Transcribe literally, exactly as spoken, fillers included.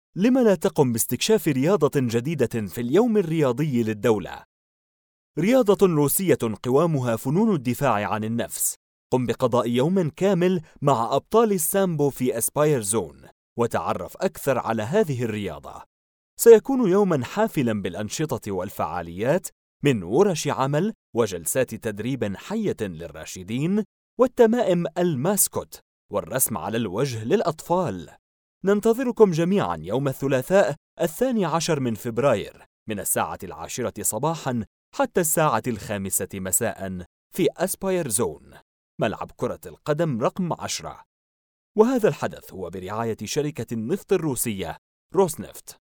لم لا تقم باستكشاف رياضة جديدة في اليوم الرياضي للدولة؟ رياضة روسية قوامها فنون الدفاع عن النفس. قم بقضاء يوم كامل مع أبطال السامبو في أسباير زون وتعرف أكثر على هذه الرياضة. سيكون يوما حافلا بالأنشطة والفعاليات، من ورش عمل وجلسات تدريب حية للراشدين والتمائم الماسكوت والرسم على الوجه للأطفال. ننتظركم جميعا يوم الثلاثاء الثاني عشر من فبراير من الساعة العاشرة صباحا حتى الساعة الخامسة مساء في أسباير زون، ملعب كرة القدم رقم عشرة. وهذا الحدث هو برعاية شركة النفط الروسية روسنفت.